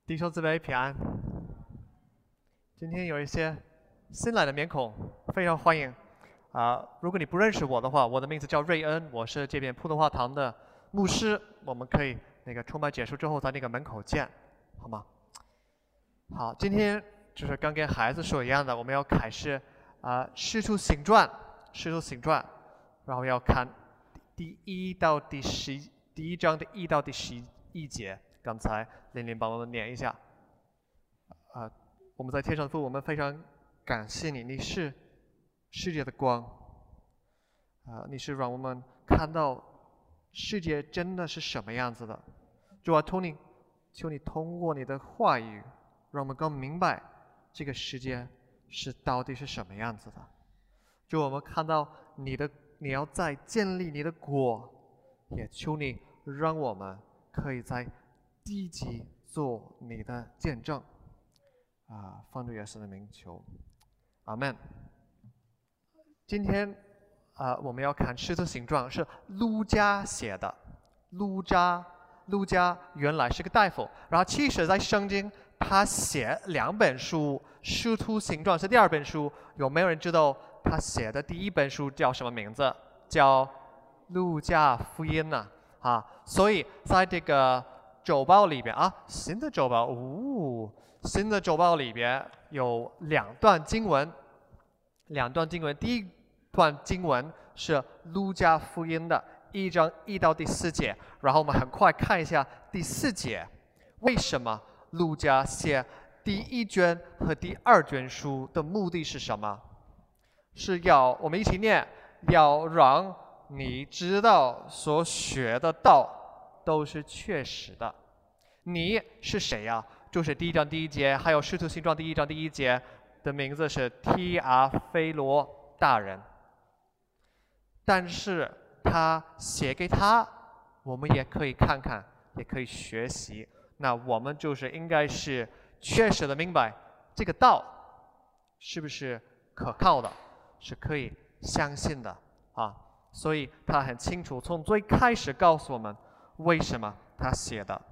弟兄姊妹平安。今天有一些新来的面孔，非常欢迎。如果你不认识我的话，我的名字叫瑞恩，我是这边普通话堂的牧师。我们可以崇拜结束之后在门口见，好吗？好，今天就是刚跟孩子说一样的，我们要开始使徒行传，然后要看第1到第11，第1章的1到第11节。刚才琳琳帮我们念一下。我们在天上父，我们非常感谢你，你是世界的光，你是让我们看到世界真的是什么样子的。主啊，求你通过你的话语，让我们更明白这个世界到底是什么样子的。主，我们看到你要再建立你的国，也求你让我们可以在积极做你的见证。奉主耶稣的名求，阿们。今天我们要看使徒行传，是路加写的。路加原来是个大夫，然后其实在圣经他写2本书，使徒行传是第2本书。有没有人知道他写的第1本书叫什么名字？叫路加福音呢？所以在这个周报里边新的周报里边有2段经文。第一段经文是路加福音的1章1到第4节，然后我们很快看一下第4节。为什么路加写第1卷和第2卷书的目的是什么？是要我们一起念，要让你知道所学的道都是确实的。你是谁呀？就是第1章第1节，还有使徒行传第1章第1节的名字是提阿非罗大人。但是他写给他，我们也可以看看，也可以学习。那我们就是应该是确实的明白这个道是不是可靠的，是可以相信的所以他很清楚，从最开始告诉我们为什么他写的。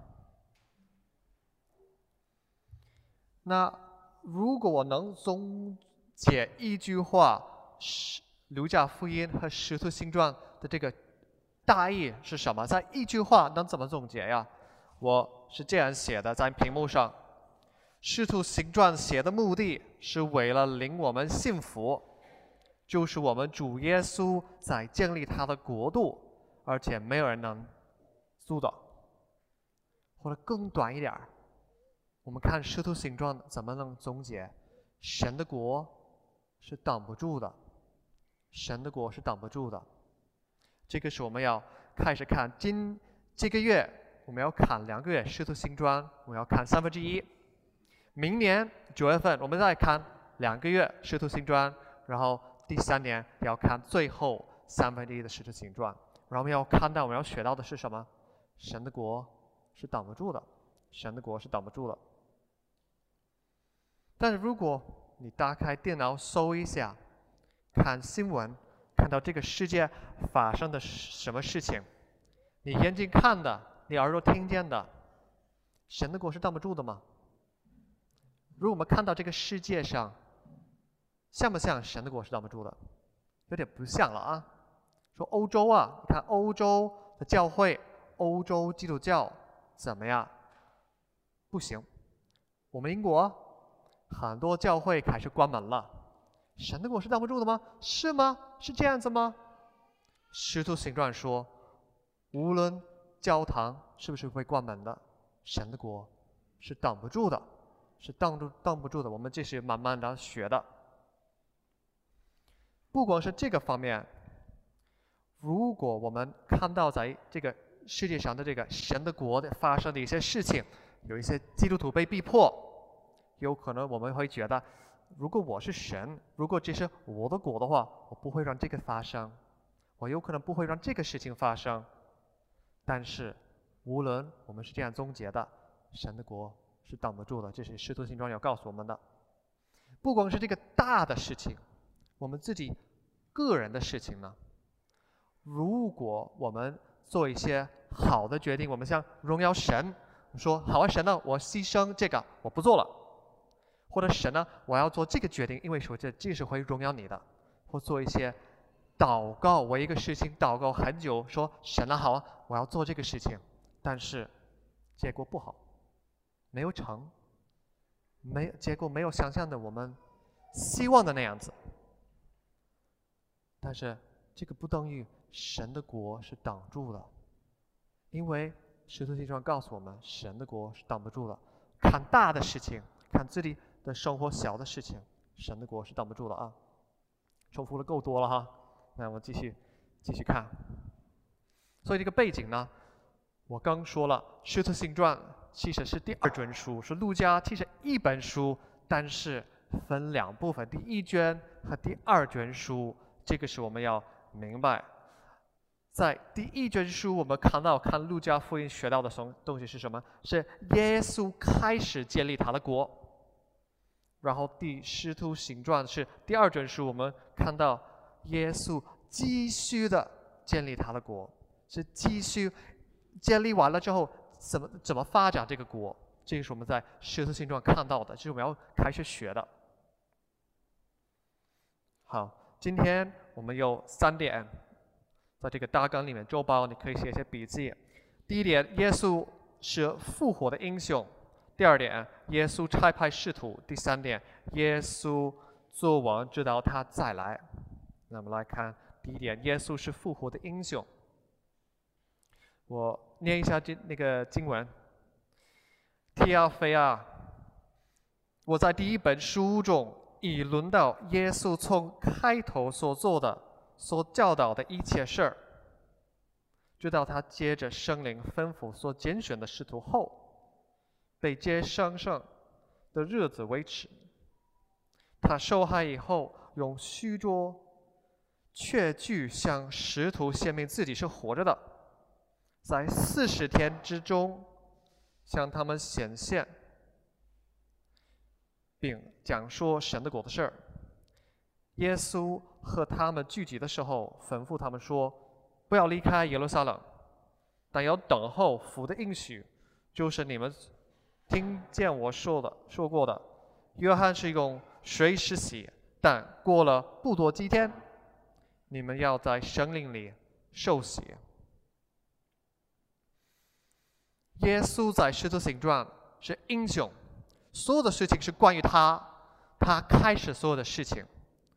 那如果我能总结一句话，路加福音和使徒行传的这个大意是什么？在一句话能怎么总结呀？我是这样写的，在屏幕上：使徒行传写的目的是为了令我们信服，就是我们主耶稣在建立他的国度，而且没有人能阻挡。或者更短一点，我们看使徒行传怎么能总结？神的国是挡不住的，神的国是挡不住的。这个是我们要开始看。这个月我们要看2个月使徒行传，我们要看1/3。明年9月份我们再看2个月使徒行传，然后第3年要看最后1/3的使徒行传。然后我们要看到，我们要学到的是什么？神的国是挡不住的，神的国是挡不住的。但是如果你打开电脑搜一下，看新闻，看到这个世界发生的什么事情，你眼睛看的，你耳朵听见的，神的国是挡不住的吗？如果我们看到这个世界上，像不像神的国是挡不住的？有点不像了说欧洲你看欧洲的教会，欧洲基督教怎么样？不行。我们英国很多教会开始关门了，神的国是挡不住的吗？是吗？是这样子吗？使徒行传说，无论教堂是不是会关门的，神的国是挡不住的，是挡不住的。我们这是慢慢的学的。不光是这个方面，如果我们看到在这个世界上的这个神的国的发生的一些事情，有一些基督徒被逼迫，有可能我们会觉得，如果我是神，如果这是我的国的话，我不会让这个发生，我有可能不会让这个事情发生。但是无论我们是这样总结的，神的国是挡不住的，这是使徒行传要告诉我们的。不光是这个大的事情，我们自己个人的事情呢，如果我们做一些好的决定，我们想荣耀神， 说好啊，神呢，我牺牲这个，我不做了。或者神呢，我要做这个决定，因为说这是会荣耀你的。或做一些祷告，为一个事情祷告很久，说神啊，好啊，我要做这个事情，但是结果不好，没有成，结果没有想象的我们希望的那样子。但是这个不等于神的国是挡住的，因为使徒行传告诉我们，神的国是挡不住的。看大的事情，看自己的生活小的事情，神的国是挡不住的啊。重复的够多了哈，那我继续看。所以这个背景呢，我刚说了，使徒行传其实是第二卷书，是路加其实一本书，但是分两部分，第一卷和第二卷书，这个是我们要明白。在第一卷书，我们看路加福音学到的东西是什么？是耶稣开始建立他的国。然后使徒行传是第二卷书，我们看到耶稣继续的建立他的国，是继续建立完了之后怎么发展这个国，这个是我们在使徒行传看到的，这是我们要开始学的。好，今天我们有3点，在这个大纲里面，周报你可以写一些笔记。第一点，耶稣是复活的英雄。第二点，耶稣差派使徒。第三点，耶稣做王直到他再来。那么来看第一点，耶稣是复活的英雄。我念一下那个经文。提阿非啊，我在第一本书中已论到耶稣从开头所做的、所教导的一切事儿，直到他接着圣灵吩咐所拣选的使徒后，被接上圣的日子为止。他受害以后，用许多确据向使徒显明自己是活着的，在40天之中向他们显现，并讲说神的国的事儿。耶稣和他们聚集的时候，吩咐他们说：不要离开耶路撒冷，但要等候父的应许，就是你们听见我说过的。约翰是用水施洗，但过了不多几天，你们要在圣灵里受洗。耶稣在使徒行传是英雄，所有的事情是关于他开始所有的事情。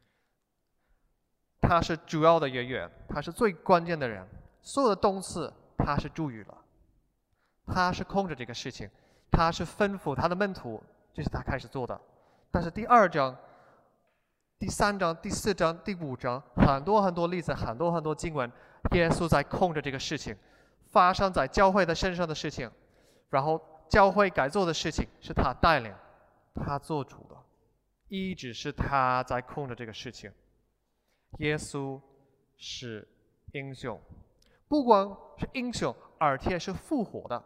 他是主要的演员，他是最关键的人，所有的动词他是注语了，他是控制这个事情，他是吩咐他的门徒，这是他开始做的。但是第2章、第3章、第4章、第5章，很多例子，很多经文，耶稣在控制这个事情，发生在教会的身上的事情，然后教会该做的事情是他带领，他做主的，一直是他在控制这个事情。耶稣是英雄，不光是英雄，而且是复活的，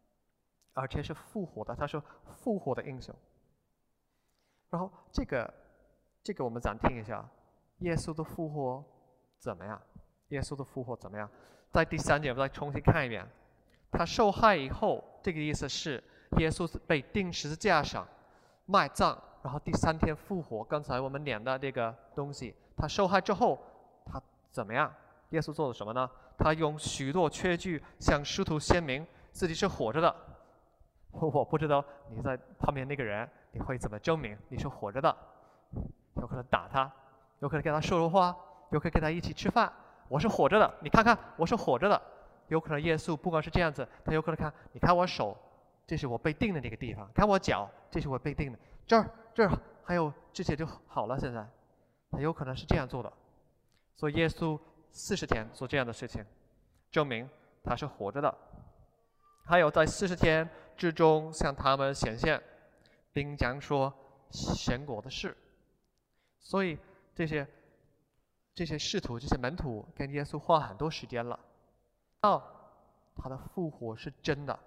他是复活的英雄。然后这个我们暂停一下，耶稣的复活怎么样？耶稣的复活怎么样？在第3节我们再重新看一遍。他受害以后，这个意思是耶稣被钉十字架上，埋葬，然后第3天复活。刚才我们念的这个东西，他受害之后，他怎么样？耶稣做了什么呢？他用许多确据向使徒显明自己是活着的。我不知道你在旁边那个人，你会怎么证明你是活着的？有可能打他，有可能跟他说说话，有可能跟他一起吃饭。我是活着的，你看看，我是活着的。有可能耶稣不光是这样子，他有可能看，你看我手，这是我被钉的那个地方；看我脚，这是我被钉的。这儿还有这些就好了。现在，他有可能是这样做的。所以耶稣40天做这样的事情，证明他是活着的。还有在40天之中向他们显现，并讲说神国的事。所以这些使徒、这些门徒跟耶稣花很多时间了。他的复活是真的。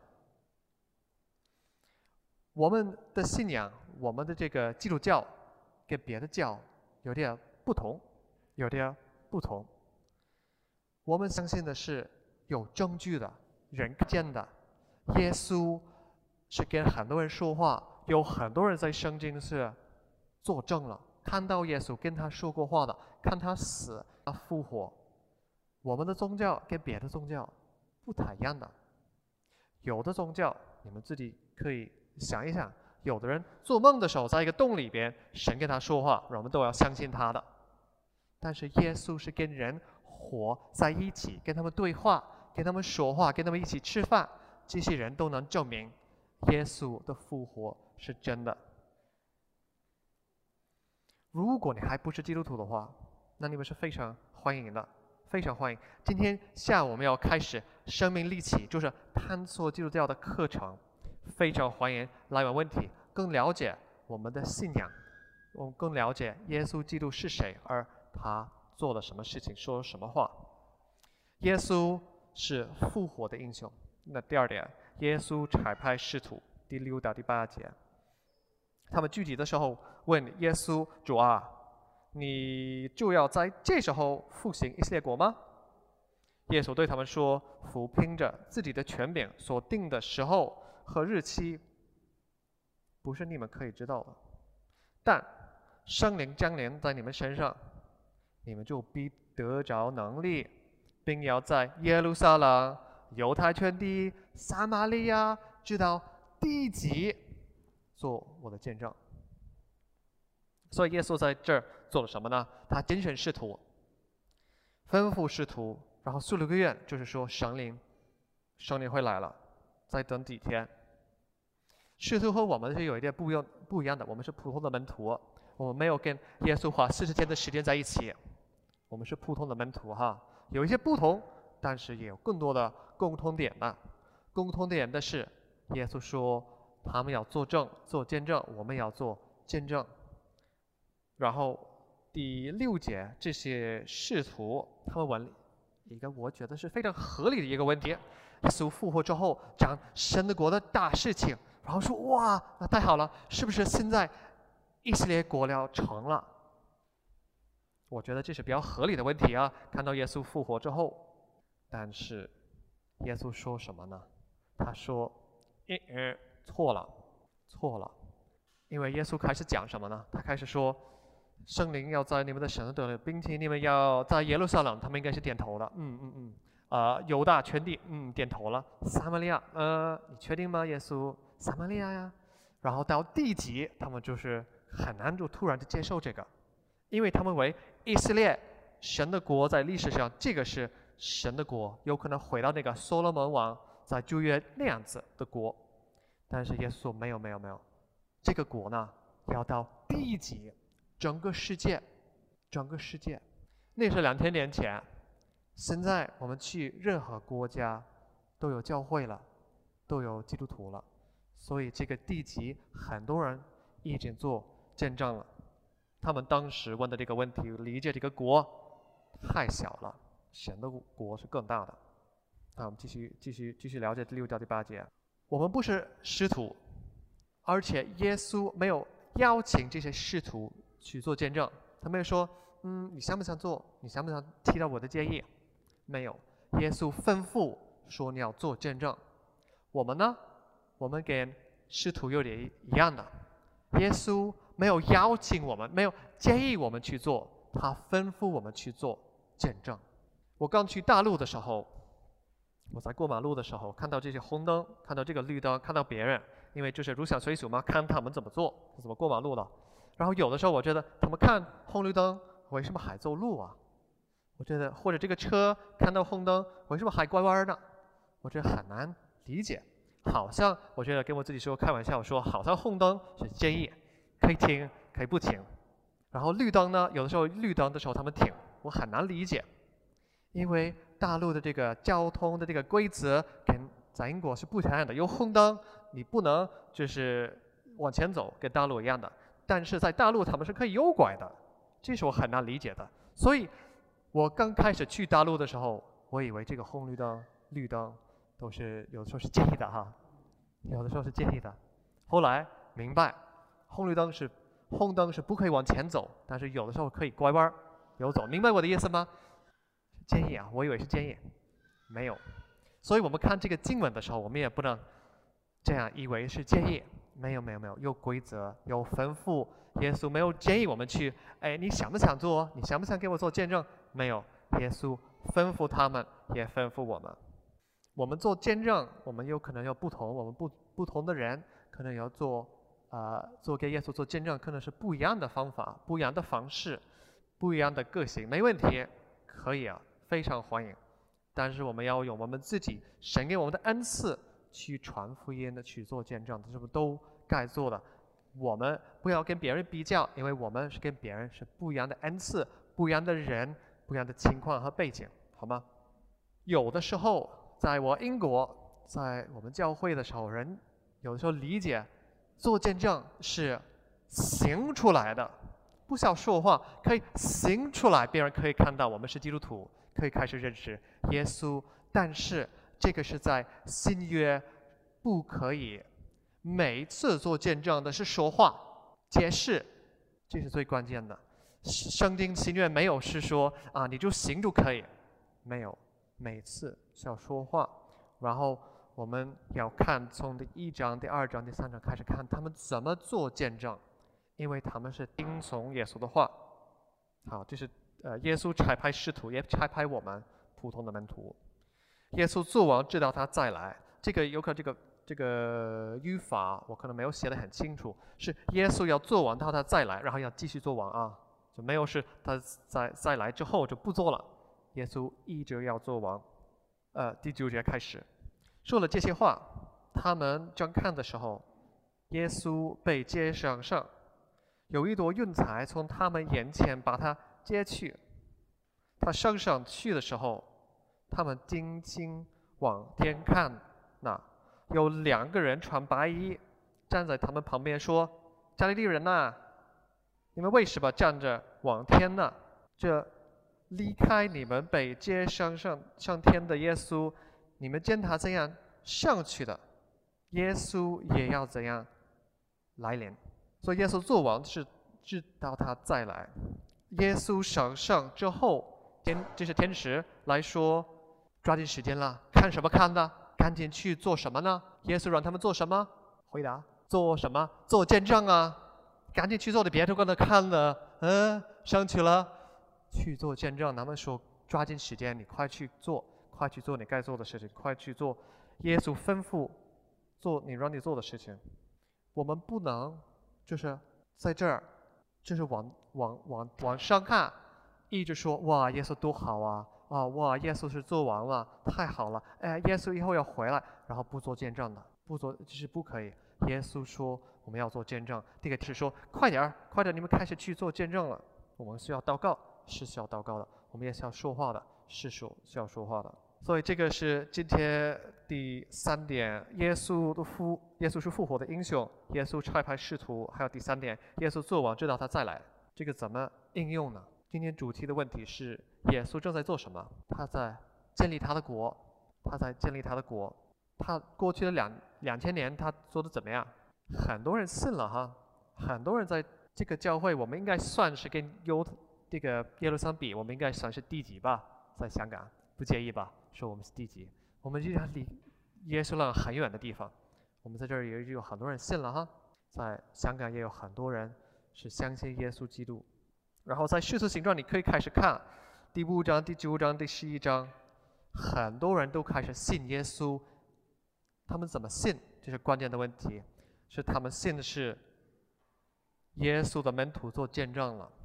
我们的信仰，我们的这个基督教跟别的教有点不同。我们相信的是有证据的、人看见的，耶稣是跟很多人说话，有很多人在圣经是作证了，看到耶稣跟他说过话的，看他死他复活。我们的宗教跟别的宗教不太一样的，有的宗教你们自己可以想一想，有的人做梦的时候在一个洞里边，神跟他说话，我们都要相信他的。但是耶稣是跟人活在一起，跟他们对话，跟他们说话，跟他们一起吃饭，这些人都能证明耶稣的复活是真的。如果你还不是基督徒的话，那你们是非常欢迎的，非常欢迎。今天下午我们要开始生命立起，就是探索基督教的课程，非常欢迎来问问题，更了解我们的信仰，我们更了解耶稣基督是谁，而他做了什么事情，说了什么话。耶稣是复活的英雄。那第二点，耶稣差派使徒，第6到第8节。他们聚集的时候问耶稣：“主啊，你就要在这时候复兴以色列国吗？”耶稣对他们说：“父凭着自己的权柄所定的时候和日期，不是你们可以知道的。但圣灵降临在你们身上，你们就必得着能力，并要在耶路撒冷、犹太全地、撒玛利亚直到地极做我的见证。”所以耶稣在这儿做了什么呢？他拣选使徒，吩咐使徒，然后树了个愿，就是说圣灵会来了，再等几天。使徒和我们是有一点不一样的，我们是普通的门徒，我们没有跟耶稣花40天的时间在一起，我们是普通的门徒哈，有一些不同，但是也有更多的共同点的。共同点的是，耶稣说他们要做见证，我们要做见证。然后第6节，这些使徒他们问一个我觉得是非常合理的一个问题：耶稣复活之后讲神的国的大事情，然后说哇，那太好了，是不是现在以色列国要成了？我觉得这是比较合理的问题啊。看到耶稣复活之后，但是耶稣说什么呢？他说错了，因为耶稣开始讲什么呢？他开始说圣灵要在你们的身上得了，并且你们要在耶路撒冷，他们应该是点头的，犹大全地，点头了。撒玛利亚，你确定吗？耶稣，撒玛利亚呀。然后到地极，他们就是很难就突然就接受这个，因为他们为以色列神的国在历史上，这个是神的国，有可能回到那个所罗门王在旧约那样子的国。但是耶稣说没有，这个国呢要到地极，整个世界，那是2000年前。现在我们去任何国家都有教会了，都有基督徒了，所以这个地极很多人已经做见证了。他们当时问的这个问题，理解这个国太小了，神的国是更大的。我们继续了解第6到第8节。我们不是使徒，而且耶稣没有邀请这些使徒去做见证，他没有说你想不想做，你想不想提到我的建议？没有，耶稣吩咐说你要做见证。我们呢，我们跟使徒有点一样的，耶稣没有邀请我们，没有建议我们去做，他吩咐我们去做见证。我刚去大陆的时候，我在过马路的时候看到这些红灯，看到这个绿灯，看到别人，因为就是入乡随俗嘛，看他们怎么做，怎么过马路的。然后有的时候我觉得他们看红绿灯为什么还走路啊？我觉得或者这个车看到红灯为什么还拐弯呢？我觉得很难理解。好像我觉得跟我自己说开玩笑说，好像红灯是建议可以停可以不停，然后绿灯呢，有的时候绿灯的时候他们停，我很难理解。因为大陆的这个交通的这个规则跟在英国是不一样的，有红灯你不能就是往前走，跟大陆一样的，但是在大陆他们是可以右拐的，这是我很难理解的。所以我刚开始去大陆的时候，我以为这个红绿灯绿灯都是有的时候是建议的哈，有的时候是建议的。后来明白红灯是不可以往前走，但是有的时候可以拐弯游走，明白我的意思吗？建议啊，我以为是建议，没有。所以我们看这个经文的时候，我们也不能这样以为是建议，没有，有规则，有吩咐。耶稣没有建议我们去，你想不想做？你想不想给我做见证？没有，耶稣吩咐他们，也吩咐我们。我们做见证，我们有可能有不同，我们不同的人可能要做给耶稣做见证，可能是不一样的方法，不一样的方式，不一样的个性，没问题，可以啊，非常欢迎。但是我们要用我们自己神给我们的恩赐去传福音的，去做见证，这是不是都该做的？我们不要跟别人比较，因为我们是跟别人是不一样的恩赐，不一样的人，不一样的情况和背景，好吗？有的时候，在我英国，在我们教会的时候，人有的时候理解做见证是行出来的，不需要说话，可以行出来，别人可以看到我们是基督徒，可以开始认识耶稣。但是这个是在新约不可以每一次做见证的是说话解释，这是最关键的。圣经新约没有是说你就行就可以，没有，每次是要说话。然后我们要看从第1章、第2章、第3章开始看他们怎么做见证，因为他们是听从耶稣的话。好，这是耶稣差派使徒，也差派我们普通的门徒。耶稣做完，直到他再来。这个有可能这个语法我可能没有写得很清楚，是耶稣要做完到他再来，然后要继续做完啊，就没有是他再来之后就不做了。耶稣一直要做完。第9节开始说了这些话，他们正看的时候，耶稣被接上，有一朵云彩从他们眼前把他接去。他升上去的时候，他们定睛往天看，有2个人穿白衣站在他们旁边说：“加利利人呐，你们为什么站着往天呢？这离开你们被接上天的耶稣，你们见他怎样上去的，耶稣也要怎样来临。”所以耶稣做完是直到他再来。耶稣上之后，这是天使来说：“抓紧时间了，看什么看的？赶紧去做什么呢？”耶稣让他们做什么？回答：做什么？做见证啊！赶紧去做的，别都跟他看了，上去了，去做见证。他们说：抓紧时间，你快去做你该做的事情，快去做耶稣吩咐让你做的事情。我们不能就是在这儿，就是往上看，一直说哇耶稣多好啊！哇耶稣是做完了，太好了！耶稣以后要回来，然后不做见证的，这是不可以。耶稣说我们要做见证，第一个是说快点，你们开始去做见证了。我们需要祷告，是需要祷告的；我们也需要说话的，是需要说话的。所以这个是今天第3点，耶稣是复活的英雄，耶稣差派使徒。还有第3点，耶稣做完直到他再来。这个怎么应用呢？今天主题的问题是耶稣正在做什么？他在建立他的国，他过去的2000年他做的怎么样？很多人信了哈，很多人在这个教会，我们应该算是跟这个耶路撒冷比，我们应该算是地级吧，在香港，不介意吧？说我们是地级，我们离耶稣那很远的地方，我们在这儿也有很多人信了哈，在香港也有很多人是相信耶稣基督。然后在使徒行传你可以开始看第5章、第9章、第11章，很多人都开始信耶稣。他们怎么信？这是关键的问题，是他们信的是耶稣的门徒做见证了，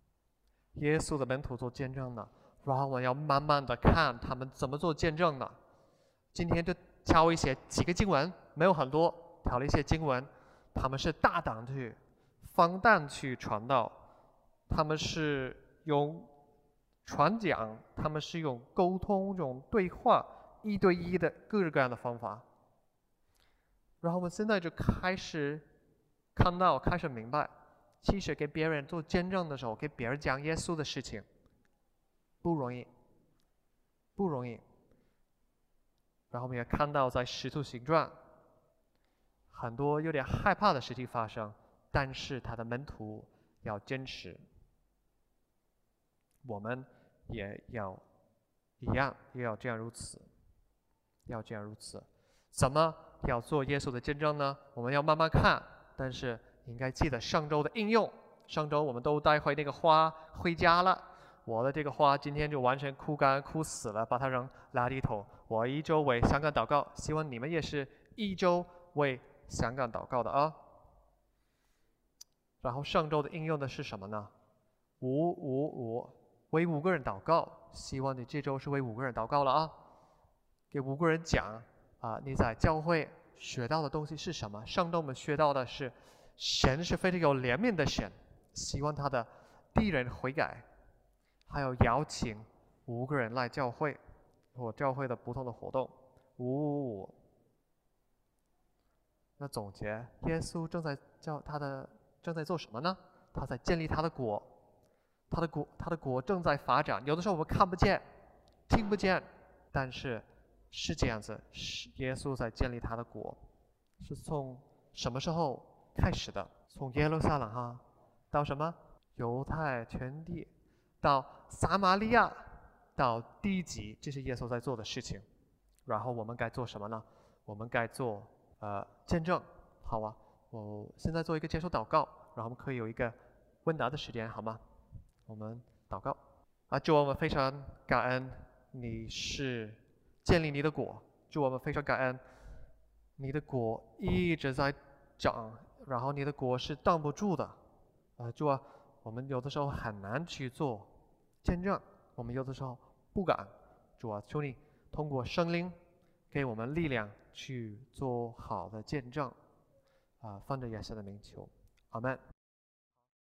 然后我们要慢慢的看他们怎么做见证的。今天就挑几个经文，没有很多，挑了一些经文。他们是大胆去放胆去传道，他们是用传讲，他们是用沟通，这种对话1对1的各式各样的方法。然后我们现在就开始看到，开始明白，其实给别人做见证的时候，给别人讲耶稣的事情不容易。然后我们也看到在使徒行传很多有点害怕的事情发生，但是他的门徒要坚持。我们也要一样，也要这样如此， 怎么要做耶稣的见证呢？我们要慢慢看，但是应该记得上周的应用。上周我们都带回那个花回家了，我的这个花今天就完全枯干枯死了，把它扔垃圾桶。我一周为香港祷告，希望你们也是一周为香港祷告的啊。然后上周的应用的是什么呢？555，为5个人祷告，希望你这周是为5个人祷告了啊。给5个人讲你在教会学到的东西是什么？上周我们学到的是，神是非常有怜悯的神，希望他的敌人悔改，还有邀请5个人来教会，或教会的不同的活动。555。那总结，耶稣正在做什么呢？他在建立他的国，他的国正在发展。有的时候我们看不见、听不见，但是是这样子，是耶稣在建立他的国。是从什么时候开始的？从耶路撒冷到什么？犹太全地，到撒玛利亚，到地极，这是耶稣在做的事情。然后我们该做什么呢？我们该做见证，好啊。我现在做一个接受祷告，然后我们可以有一个问答的时间，好吗？我们祷告主，我们非常感恩你是建立你的国，主，我们非常感恩你的国一直在长，然后你的国是挡不住的主啊，我们有的时候很难去做见证，我们有的时候不敢，主啊，求你通过圣灵给我们力量去做好的见证奉着耶稣的名求，阿们。